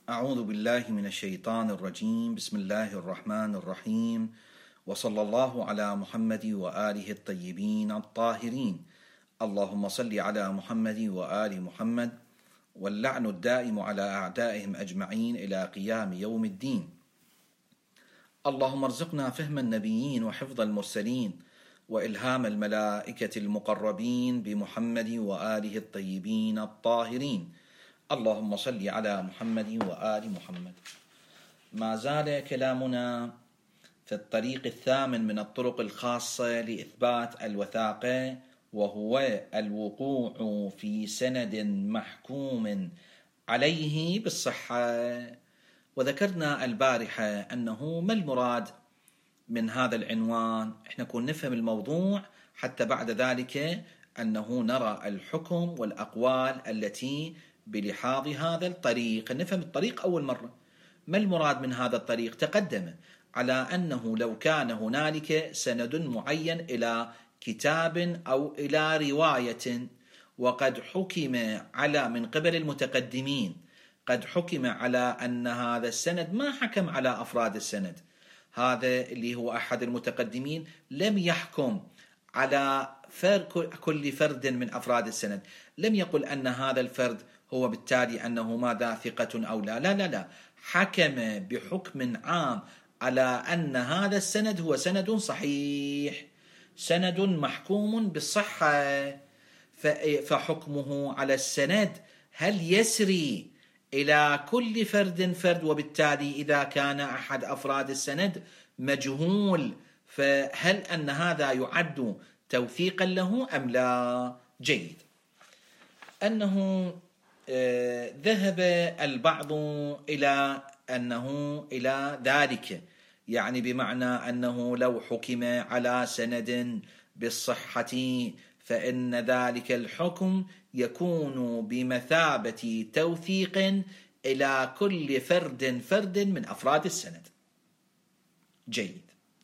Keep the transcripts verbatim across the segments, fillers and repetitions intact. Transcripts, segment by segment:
أعوذ بالله من الشيطان الرجيم. بسم الله الرحمن الرحيم، وصلى الله على محمد وآله الطيبين الطاهرين. اللهم صل على محمد وآل محمد، واللعن الدائم على أعدائهم أجمعين إلى قيام يوم الدين. اللهم ارزقنا فهم النبيين وحفظ المرسلين وإلهام الملائكة المقربين بمحمد وآله الطيبين الطاهرين. اللهم صل على محمد وآل محمد. ما زال كلامنا في الطريق الثامن من الطرق الخاصة لإثبات الوثاقة، وهو الوقوع في سند محكوم عليه بالصحة. وذكرنا البارحة أنه ما المراد من هذا العنوان. احنا كنا نفهم الموضوع حتى بعد ذلك أنه نرى الحكم والأقوال التي بلحاظ هذا الطريق. نفهم الطريق أول مرة. ما المراد من هذا الطريق؟ تقدم على أنه لو كان هنالك سند معين إلى كتاب أو إلى رواية، وقد حكم على من قبل المتقدمين، قد حكم على أن هذا السند ما حكم على أفراد السند. هذا اللي هو أحد المتقدمين لم يحكم على كل فرد من أفراد السند، لم يقل أن هذا الفرد هو بالتالي أنه ماذا ثقة أو لا لا لا لا حكم بحكم عام على أن هذا السند هو سند صحيح، سند محكوم بالصحة. فحكمه على السند هل يسري إلى كل فرد فرد؟ وبالتالي إذا كان أحد أفراد السند مجهول، فهل أن هذا يعد توثيقا له أم لا؟ جيد. أنه ذهب البعض إلى أنه إلى ذلك، يعني بمعنى أنه لو حكم على سند بالصحة فإن ذلك الحكم يكون بمثابة توثيق إلى كل فرد فرد من أفراد السند. جيد.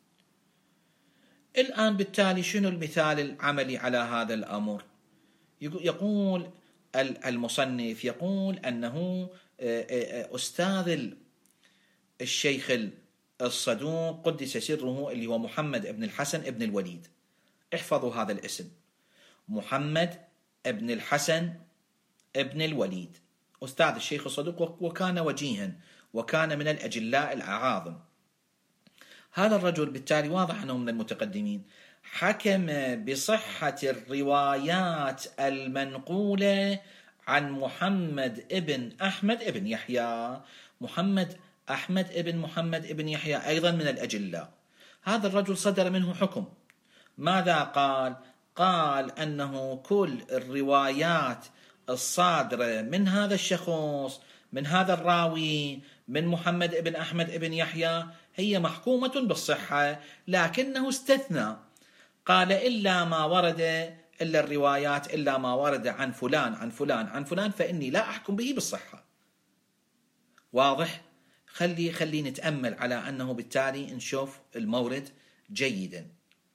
الآن بالتالي شنو المثال العملي على هذا الأمر؟ يقول المصنف، يقول أنه أستاذ الشيخ الصدوق قدس سره اللي هو محمد بن الحسن بن الوليد. احفظوا هذا الاسم، محمد بن الحسن بن الوليد، أستاذ الشيخ الصدوق، وكان وجيها وكان من الأجلاء الأعاظم. هذا الرجل بالتالي واضح أنه من المتقدمين، حكم بصحة الروايات المنقولة عن محمد ابن أحمد ابن يحيى. محمد أحمد ابن محمد ابن يحيى أيضا من الأجلاء. هذا الرجل صدر منه حكم. ماذا قال؟ قال أنه كل الروايات الصادرة من هذا الشخص، من هذا الراوي، من محمد ابن أحمد ابن يحيى، هي محكومة بالصحة، لكنه استثنى. قال إلا ما ورد، إلا الروايات إلا ما ورد عن فلان عن فلان عن فلان فإني لا أحكم به بالصحة. واضح؟ خلي خلي نتأمل على أنه بالتالي نشوف المورد جيدا.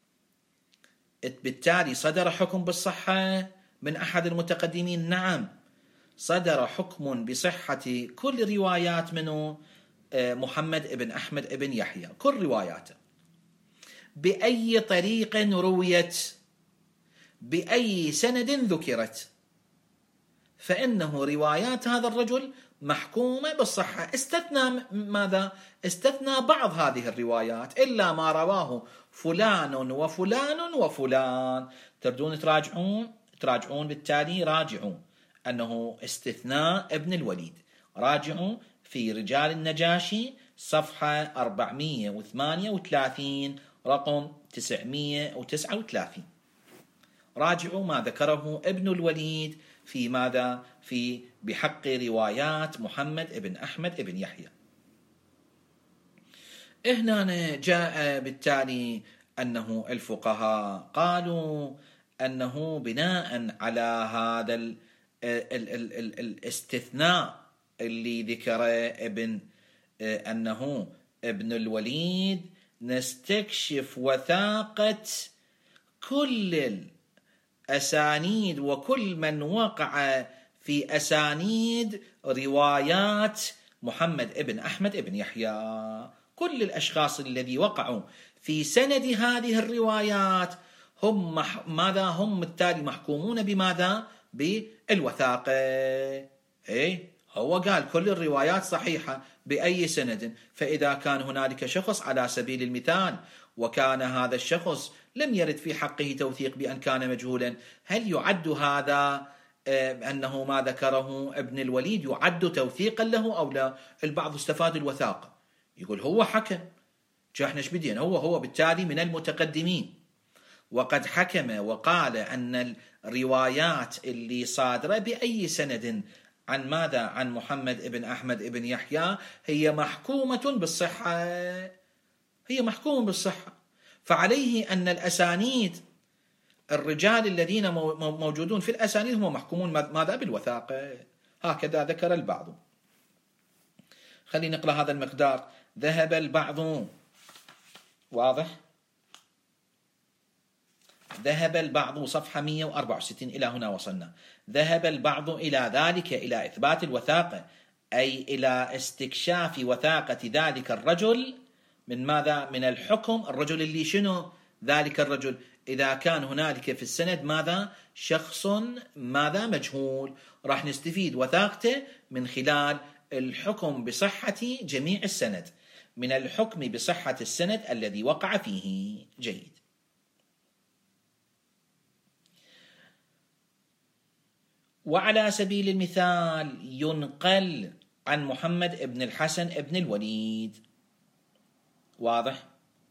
بالتالي صدر حكم بالصحة من أحد المتقدمين. نعم، صدر حكم بصحة كل روايات منه محمد ابن أحمد ابن يحيى، كل رواياته، بأي طريق رويت، بأي سند ذكرت، فإنه روايات هذا الرجل محكومة بالصحة. استثنى ماذا؟ استثنى بعض هذه الروايات، إلا ما رواه فلان وفلان وفلان. تردون تراجعون تراجعون بالتالي راجعوا أنه استثناء ابن الوليد. راجعوا في رجال النجاشي صفحة أربعمئة وثمانية وثلاثين رقم تسعمئة وتسعة وثلاثين. راجعوا ما ذكره ابن الوليد في ماذا؟ في بحق روايات محمد ابن أحمد ابن يحيى. هنا جاء بالتالي أنه الفقهاء قالوا أنه بناء على هذا ال ال ال ال الاستثناء اللي ذكره ابن أنه ابن الوليد، نستكشف وثاقة كل الأسانيد وكل من وقع في أسانيد روايات محمد ابن أحمد ابن يحيى. كل الأشخاص الذي وقعوا في سند هذه الروايات هم مح... ماذا هم بالتالي محكومون بماذا؟ بالوثاقة. إيه هو قال كل الروايات صحيحة بأي سند، فإذا كان هنالك شخص على سبيل المثال وكان هذا الشخص لم يرد في حقه توثيق بأن كان مجهولا، هل يعد هذا أنه ما ذكره ابن الوليد يعد توثيقا له أو لا؟ البعض استفاد الوثاقة، يقول هو حكم احنا ايش بدين، هو هو بالتالي من المتقدمين وقد حكم وقال أن الروايات اللي صادرة بأي سند عن ماذا؟ عن محمد ابن أحمد ابن يحيى هي محكومة بالصحة، هي محكومة بالصحة، فعليه أن الأسانيد الرجال الذين موجودون في الأسانيد هم محكومون ماذا؟ بالوثاقة. هكذا ذكر البعض. خلينا نقرأ هذا المقدار. ذهب البعض، واضح؟ ذهب البعض، صفحة مئة وأربعة وستين إلى هنا وصلنا. ذهب البعض إلى ذلك، إلى إثبات الوثاقة، أي إلى استكشاف وثاقة ذلك الرجل من ماذا؟ من الحكم. الرجل اللي شنو؟ ذلك الرجل إذا كان هنالك في السند ماذا؟ شخص ماذا؟ مجهول، راح نستفيد وثاقته من خلال الحكم بصحة جميع السند، من الحكم بصحة السند الذي وقع فيه. جيد. وعلى سبيل المثال ينقل عن محمد ابن الحسن ابن الوليد، واضح؟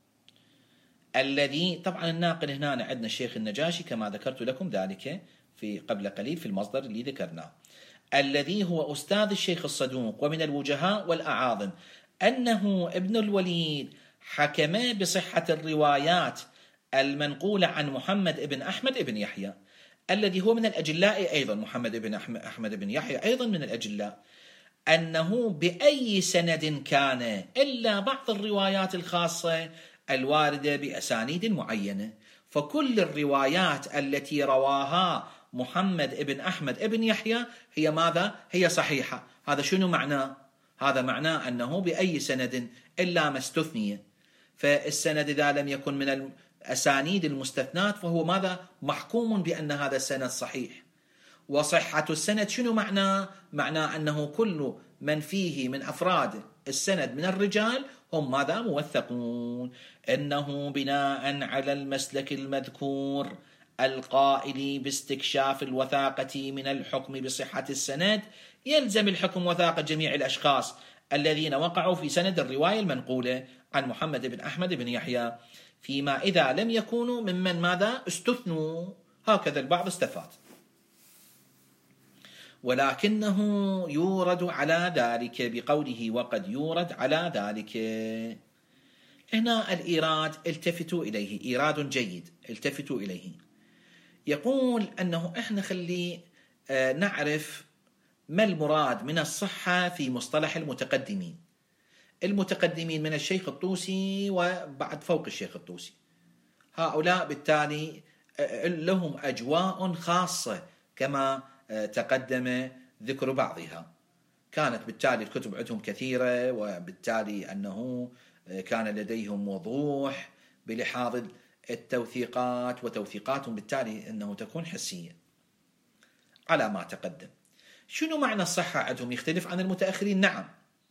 الذي طبعا الناقل هنا عندنا الشيخ النجاشي كما ذكرت لكم ذلك في قبل قليل في المصدر اللي ذكرناه، الذي هو أستاذ الشيخ الصدوق ومن الوجهاء والأعاظم، أنه ابن الوليد حكم بصحة الروايات المنقولة عن محمد ابن أحمد ابن يحيى، الذي هو من الأجلاء أيضا. محمد ابن أحمد ابن يحيى أيضا من الأجلاء، أنه بأي سند كان إلا بعض الروايات الخاصة الواردة بأسانيد معينة، فكل الروايات التي رواها محمد ابن أحمد ابن يحيى هي ماذا؟ هي صحيحة. هذا شنو معناه؟ هذا معناه أنه بأي سند إلا ما استثني، فالسند إذا لم يكن من الأسانيد المستثنات فهو ماذا؟ محكوم بأن هذا السند صحيح. وصحة السند شنو معناه؟ معناه أنه كل من فيه من أفراد السند من الرجال هم ماذا؟ موثقون. إنه بناء على المسلك المذكور القائل باستكشاف الوثاقة من الحكم بصحة السند، يلزم الحكم وثاقة جميع الأشخاص الذين وقعوا في سند الرواية المنقولة عن محمد بن أحمد بن يحيى، فيما إذا لم يكونوا ممن ماذا؟ استثنوا. هكذا البعض استفاد. ولكنه يورد على ذلك بقوله وقد يورد على ذلك. هنا الإيراد التفتوا إليه، إيراد جيد التفتوا إليه. يقول أنه إحنا خلي نعرف ما المراد من الصحة في مصطلح المتقدمين. المتقدمين من الشيخ الطوسي وبعد فوق الشيخ الطوسي، هؤلاء بالتالي لهم أجواء خاصة كما تقدم ذكر بعضها. كانت بالتالي الكتب عندهم كثيرة، وبالتالي أنه كان لديهم وضوح بلحاظ التوثيقات، وتوثيقاتهم بالتالي أنه تكون حسية على ما تقدم. شنو معنى الصحة عندهم؟ يختلف عن المتأخرين. نعم،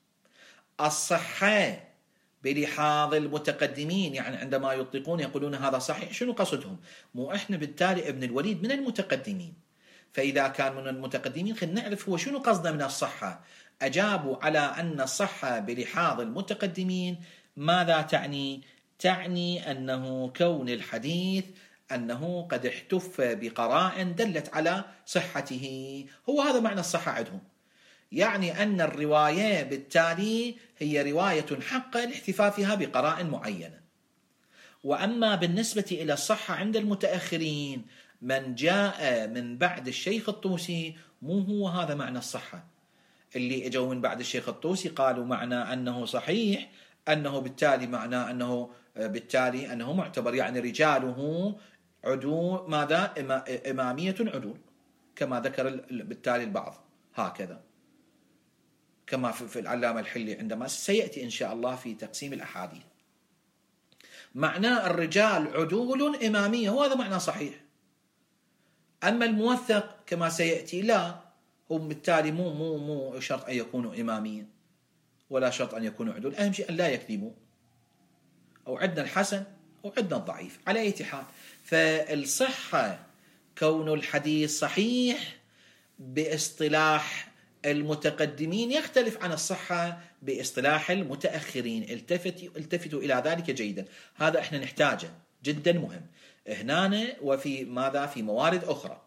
الصحة بلحاظ المتقدمين يعني عندما يطلقون يقولون هذا صحيح، شنو قصدهم؟ مو إحنا بالتالي ابن الوليد من المتقدمين، فإذا كان من المتقدمين خلينا نعرف هو شنو قصده من الصحة. أجابوا على أن الصحة بلحاظ المتقدمين ماذا تعني؟ تعني أنه كون الحديث أنه قد احتف بقرائن دلت على صحته، هو هذا معنى الصحة عندهم. يعني أن الرواية بالتالي هي رواية حق لاحتفافها بقرائن معينة. وأما بالنسبة إلى الصحة عند المتأخرين من جاء من بعد الشيخ الطوسي مو هو هذا معنى الصحة. اللي اجوا من بعد الشيخ الطوسي قالوا معنى أنه صحيح أنه بالتالي معناه أنه بالتالي أنه معتبر، يعني رجاله عدول ماذا؟ إمامية عدول كما ذكر بالتالي البعض. هكذا كما في العلامة الحلي عندما سيأتي إن شاء الله في تقسيم الأحاديث. معناه الرجال عدول إمامية، وهذا معنى صحيح. أما الموثق كما سيأتي لا، هم بالتالي مو مو مو شرط أن يكونوا إمامية ولا شرط أن يكونوا عدول، أهم شيء أن لا يكذبوا. أو عندنا الحسن أو عندنا الضعيف على أي حال. فالصحة كون الحديث صحيح باصطلاح المتقدمين يختلف عن الصحة باصطلاح المتأخرين. التفتوا التفتوا إلى ذلك جيدا، هذا احنا نحتاجه جدا مهم هنا وفي ماذا في موارد أخرى.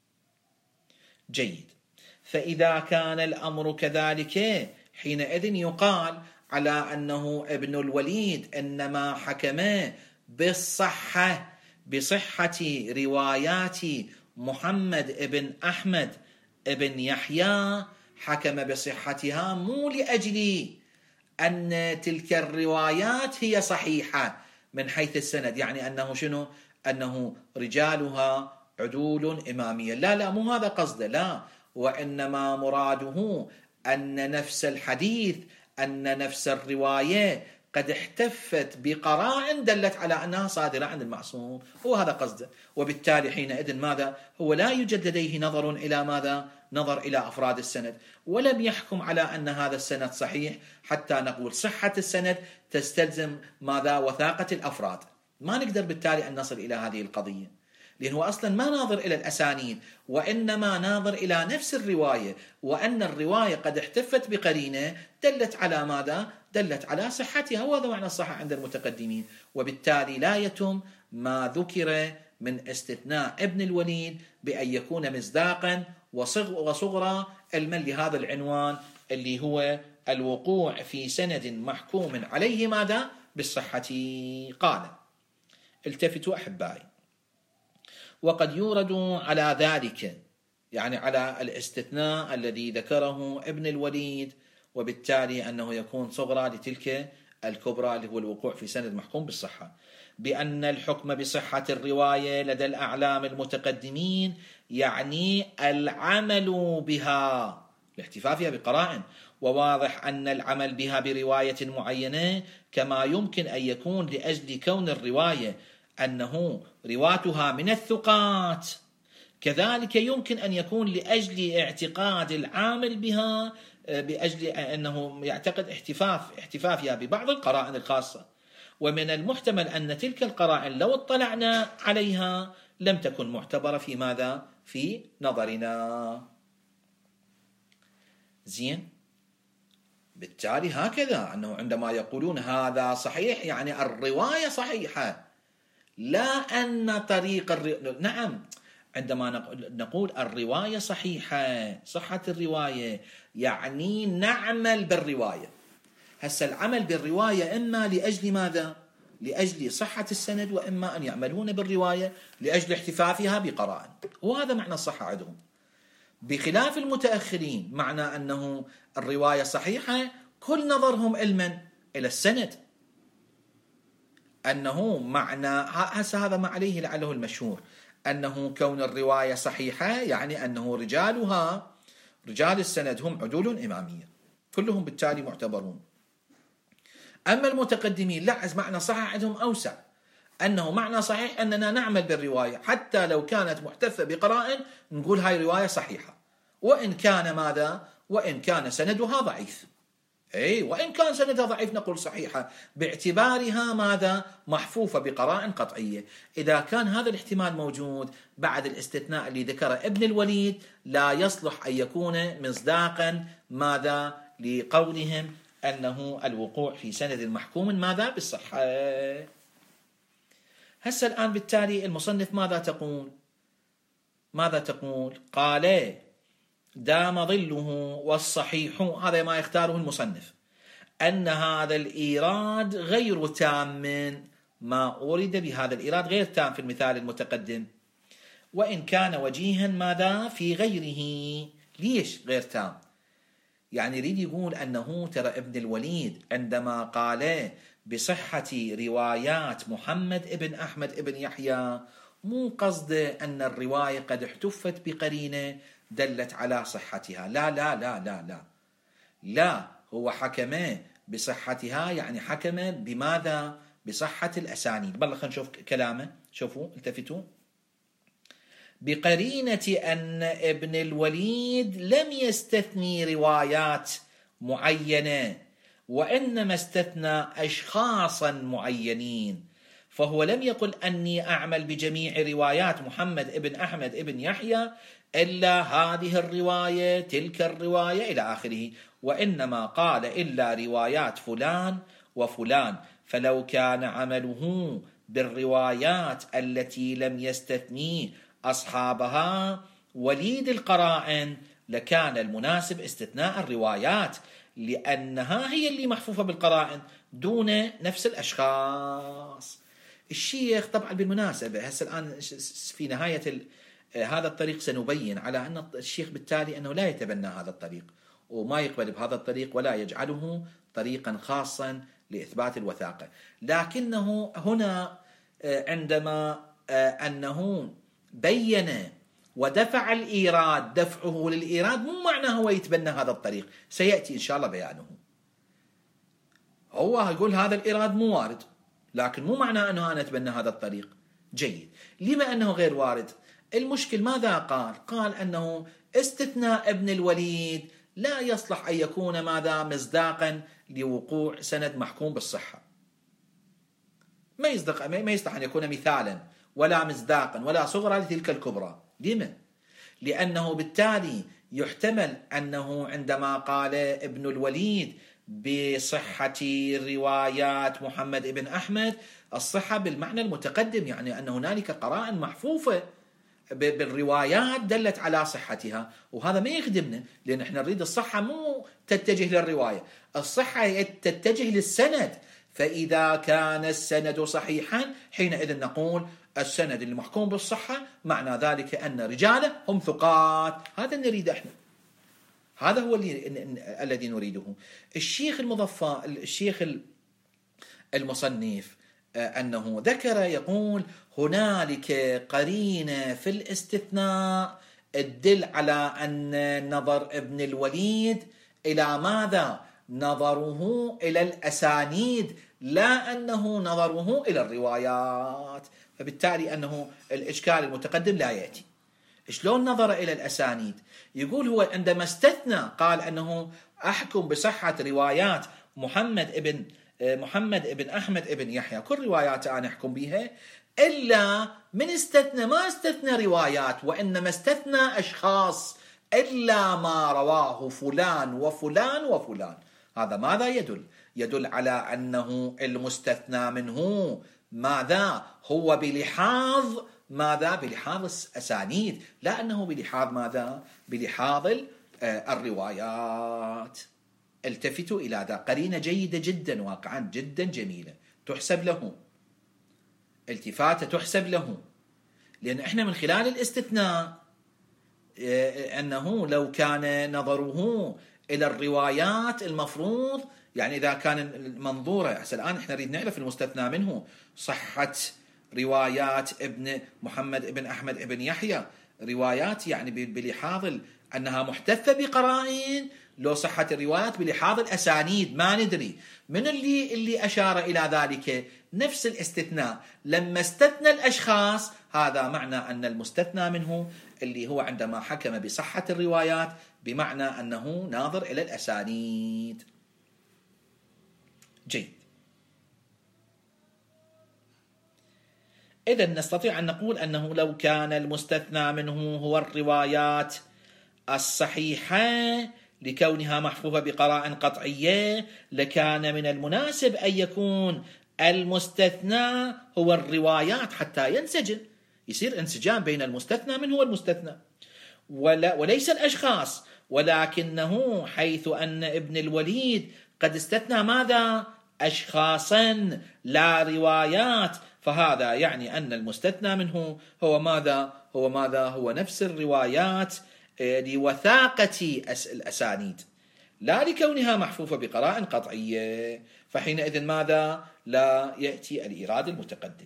جيد. فإذا كان الأمر كذلك حينئذ يقال على أنه ابن الوليد إنما حكم بالصحة بصحة روايات محمد ابن أحمد ابن يحيى، حكم بصحتها مو لأجل أن تلك الروايات هي صحيحة من حيث السند، يعني أنه شنو؟ أنه رجالها عدول إمامية، لا لا مو هذا قصده، لا، وإنما مراده أن نفس الحديث أن نفس الرواية قد احتفت بقرائن دلت على أنها صادرة عن المعصوم، هو هذا قصده. وبالتالي حينئذ ماذا؟ هو لا يوجد لديه نظر إلى ماذا؟ نظر إلى أفراد السند، ولم يحكم على أن هذا السند صحيح حتى نقول صحة السند تستلزم ماذا؟ وثاقة الأفراد. ما نقدر بالتالي أن نصل إلى هذه القضية، لأنه أصلا ما ناظر إلى الأسانيد، وإنما ناظر إلى نفس الرواية، وأن الرواية قد احتفت بقرينة دلت على ماذا؟ دلت على صحتها، وهذا معنى الصحة عند المتقدمين. وبالتالي لا يتم ما ذكر من استثناء ابن الوليد بأن يكون مصداقا وصغرى علما لهذا العنوان اللي هو الوقوع في سند محكوم عليه ماذا؟ بالصحة. قال: التفتوا أحبائي، وقد يورد على ذلك، يعني على الاستثناء الذي ذكره ابن الوليد، وبالتالي أنه يكون صغرى لتلك الكبرى اللي هو الوقوع في سند محكوم بالصحة، بأن الحكم بصحة الرواية لدى الأعلام المتقدمين يعني العمل بها لاحتفافها بقرائن، وواضح أن العمل بها برواية معينة كما يمكن أن يكون لأجل كون الرواية أنه رواتها من الثقات، كذلك يمكن أن يكون لأجل اعتقاد العامل بها بأجل أنه يعتقد احتفاف احتفافها ببعض القرائن الخاصة. ومن المحتمل أن تلك القرائن لو اطلعنا عليها لم تكن معتبرة في ماذا؟ في نظرنا. زين. بالتالي هكذا أنه عندما يقولون هذا صحيح يعني الرواية صحيحة، لا أن طريق الرواية. نعم، عندما نقول الرواية صحيحة، صحة الرواية يعني نعمل بالرواية. هسه العمل بالرواية إما لأجل ماذا؟ لأجل صحة السند، وإما أن يعملون بالرواية لأجل احتفافها بقرائن، وهذا معنى الصحة عندهم. بخلاف المتأخرين معنى أنه الرواية صحيحة كل نظرهم علما إلى السند، أنه معنى هسه هذا ما عليه لعله المشهور، أنه كون الرواية صحيحة يعني أنه رجالها رجال السند هم عدول إمامية كلهم بالتالي معتبرون. أما المتقدمين لا، معنى صحيح عندهم أوسع، أنه معنى صحيح أننا نعمل بالرواية حتى لو كانت محتفة بقرائن نقول هاي رواية صحيحة، وإن كان ماذا؟ وإن كان سندها ضعيف. أي وإن كان سندها ضعيف نقول صحيحة باعتبارها ماذا؟ محفوفة بقرائن قطعية. إذا كان هذا الاحتمال موجود بعد الاستثناء اللي ذكره ابن الوليد لا يصلح أن يكون مصداقا ماذا؟ لقولهم أنه الوقوع في سند محكوم ماذا؟ بالصحة. هسه الآن بالتالي المصنف ماذا تقول؟ ماذا تقول؟ قال: دام ظله والصحيح، هذا ما يختاره المصنف، أن هذا الإيراد غير تام، ما أورد بهذا الإيراد غير تام في المثال المتقدم، وإن كان وجيها ماذا؟ في غيره. ليش غير تام؟ يعني يريد يقول أنه ترى ابن الوليد عندما قال بصحة روايات محمد ابن أحمد ابن يحيى مو قصده أن الرواية قد احتفت بقرينة دلت على صحتها، لا لا لا لا لا، لا، هو حكم بصحتها، يعني حكم بماذا؟ بصحة الأسانيد. بالله خلينا نشوف كلامه، شوفوا التفتوا. بقرينة أن ابن الوليد لم يستثني روايات معينة، وإنما استثنى أشخاصا معينين، فهو لم يقل أني أعمل بجميع روايات محمد ابن أحمد ابن يحيى إلا هذه الرواية تلك الرواية إلى آخره، وإنما قال إلا روايات فلان وفلان. فلو كان عمله بالروايات التي لم يستثني أصحابها وليد القرائن لكان المناسب استثناء الروايات، لأنها هي اللي محفوفة بالقرائن دون نفس الأشخاص. الشيخ طبعا بالمناسبة هسه الآن في نهاية هذا الطريق سنبين على أن الشيخ بالتالي أنه لا يتبنى هذا الطريق وما يقبل بهذا الطريق ولا يجعله طريقا خاصا لإثبات الوثاقة، لكنه هنا عندما أنه بين ودفع الإيراد، دفعه للإيراد مو معناه هو يتبنى هذا الطريق، سيأتي إن شاء الله بيانه. هو يقول هذا الإيراد مو وارد، لكن مو معناه أنه أنا أتبنى هذا الطريق. جيد. لما أنه غير وارد؟ المشكل ماذا قال؟ قال أنه استثناء ابن الوليد لا يصلح أن يكون ماذا؟ مصداقا لوقوع سند محكوم بالصحة. ما يصدق، ما يصلح أن يكون مثالا ولا مصداقا ولا صغرى لتلك الكبرى. لما؟ لأنه بالتالي يحتمل أنه عندما قال ابن الوليد بصحة روايات محمد بن أحمد، الصحة بالمعنى المتقدم، يعني أن هنالك قرائن محفوفة بالروايات دلت على صحتها، وهذا ما يخدمنا، لأن احنا نريد الصحة مو تتجه للرواية، الصحة تتجه للسند. فإذا كان السند صحيحا حينئذ نقول السند المحكوم بالصحة معنى ذلك أن رجاله هم ثقات. هذا نريد احنا، هذا هو اللي الذي نريده. الشيخ المضفى، الشيخ المصنف أنه ذكر يقول هنالك قرينة في الاستثناء تدل على أن نظر ابن الوليد إلى ماذا؟ نظره إلى الأسانيد، لا أنه نظره إلى الروايات، فبالتالي أنه الإشكال المتقدم لا يأتي. شلون نظر إلى الأسانيد؟ يقول هو عندما استثنى قال أنه أحكم بصحة روايات محمد ابن محمد ابن أحمد ابن يحيى، كل روايات أنا أحكم بها، إلا من استثنى ما استثنى روايات وإنما استثنى أشخاص، إلا ما رواه فلان وفلان وفلان. هذا ماذا يدل؟ يدل على أنه المستثنى منه ماذا؟ هو بلحاظ ماذا؟ بلحاظ الأسانيد، لا أنه بلحاظ ماذا؟ بلحاظ الروايات. التفتوا إلى ذا، قرينة جيدة جدا واقعا جدا جميلة تحسب له، التفاتة تحسب له، لأن إحنا من خلال الاستثناء أنه لو كان نظره إلى الروايات المفروض، يعني إذا كان المنظورة هسه الآن إحنا نريد نعرف المستثنى منه صحة روايات ابن محمد ابن أحمد ابن يحيى، روايات يعني بلحاظ أنها محتفة بقرائن، لو صحة الروايات بلحاظ الأسانيد ما ندري من اللي اللي أشار إلى ذلك. نفس الاستثناء لما استثنى الأشخاص، هذا معنى أن المستثنى منه اللي هو عندما حكم بصحة الروايات بمعنى أنه ناظر إلى الأسانيد. جيد. إذن نستطيع أن نقول أنه لو كان المستثنى منه هو الروايات الصحيحة لكونها محفوفة بقرائن قطعية، لكان من المناسب أن يكون المستثنى هو الروايات حتى ينسجم، يصير انسجام بين المستثنى منه والمستثنى، ولا وليس الأشخاص. ولكنه حيث أن ابن الوليد قد استثنى ماذا؟ أشخاصا لا روايات، فهذا يعني أن المستثنى منه هو ماذا؟ هو ماذا؟ هو نفس الروايات لوثاقة الأسانيد، لا لكونها محفوفة بقرائن قطعية، فحينئذ ماذا؟ لا يأتي الإيراد المتقدم.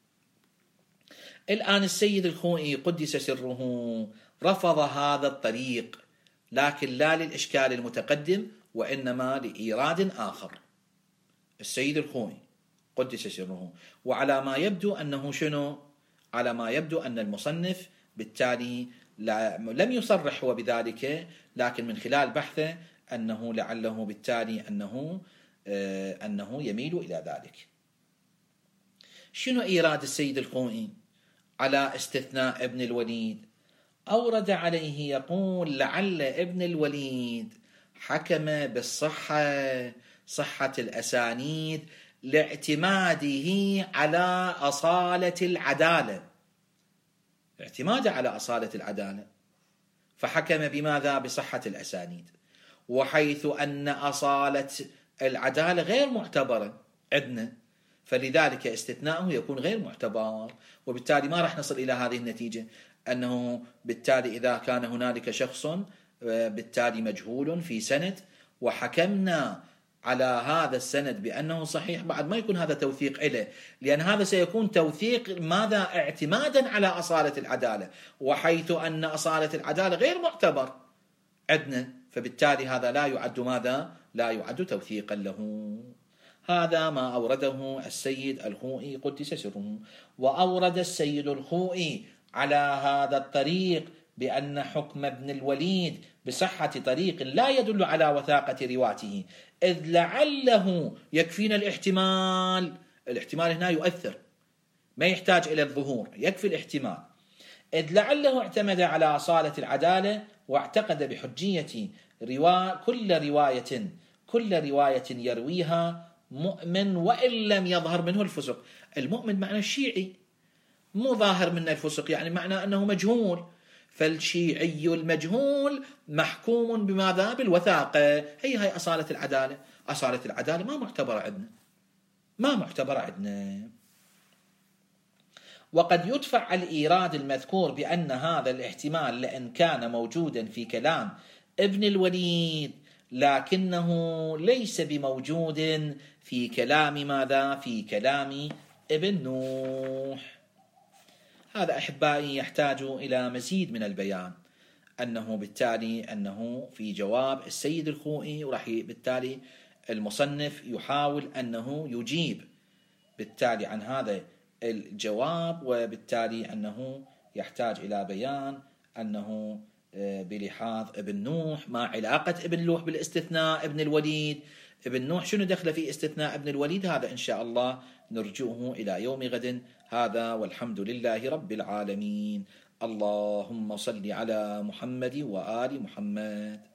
الآن السيد الخوئي قدس سره رفض هذا الطريق، لكن لا للإشكال المتقدم وإنما لإيراد آخر. السيد الخوئي قدس سره، وعلى ما يبدو أنه شنو؟ على ما يبدو أن المصنف بالتالي لم يصرح هو بذلك، لكن من خلال بحثه أنه لعله بالتالي أنه آه أنه يميل إلى ذلك. شنو إيراد السيد الخوئي على استثناء ابن الوليد؟ أورد عليه يقول لعل ابن الوليد حكم بالصحة، صحة الأسانيد، لاعتماده على أصالة العدالة، اعتماده على أصالة العدالة، فحكم بماذا؟ بصحة الأسانيد، وحيث أن أصالة العدالة غير معتبرة عندنا، فلذلك استثناءه يكون غير معتبر، وبالتالي ما راح نصل إلى هذه النتيجة، أنه بالتالي إذا كان هنالك شخص بالتالي مجهول في سند وحكمنا على هذا السند بأنه صحيح، بعد ما يكون هذا توثيق إله، لأن هذا سيكون توثيق ماذا؟ اعتمادا على أصالة العدالة، وحيث أن أصالة العدالة غير معتبر عندنا، فبالتالي هذا لا يعد ماذا؟ لا يعد توثيقا له. هذا ما أورده السيد الخوئي قدس سره. وأورد السيد الخوئي على هذا الطريق بأن حكم ابن الوليد بصحة طريق لا يدل على وثاقة رواته، إذ لعله يكفينا الاحتمال. الاحتمال هنا يؤثر، ما يحتاج إلى الظهور، يكفي الاحتمال. إذ لعله اعتمد على أصالة العدالة واعتقد بحجية روا... كل رواية كل رواية يرويها مؤمن وإن لم يظهر منه الفسق. المؤمن معنى الشيعي، مو ظاهر منه الفسق، يعني معنى أنه مجهول، فالشيعي المجهول محكوم بماذا؟ بالوثاقة. هي هي أصالة العدالة. أصالة العدالة ما معتبرة عندنا، ما معتبرة عندنا. وقد يدفع الإيراد المذكور بأن هذا الاحتمال لأن كان موجودا في كلام ابن الوليد، لكنه ليس بموجود في كلام ماذا؟ في كلام ابن نوح. هذا أحبائي يحتاج إلى مزيد من البيان، أنه بالتالي أنه في جواب السيد الخوئي، وراح بالتالي المصنف يحاول أنه يجيب بالتالي عن هذا الجواب، وبالتالي أنه يحتاج إلى بيان أنه بلحاظ ابن نوح ما علاقة ابن نوح بالاستثناء ابن الوليد، ابن نوح شنو دخل في استثناء ابن الوليد؟ هذا إن شاء الله نرجوه إلى يوم غد. هذا والحمد لله رب العالمين. اللهم صل على محمد وآل محمد.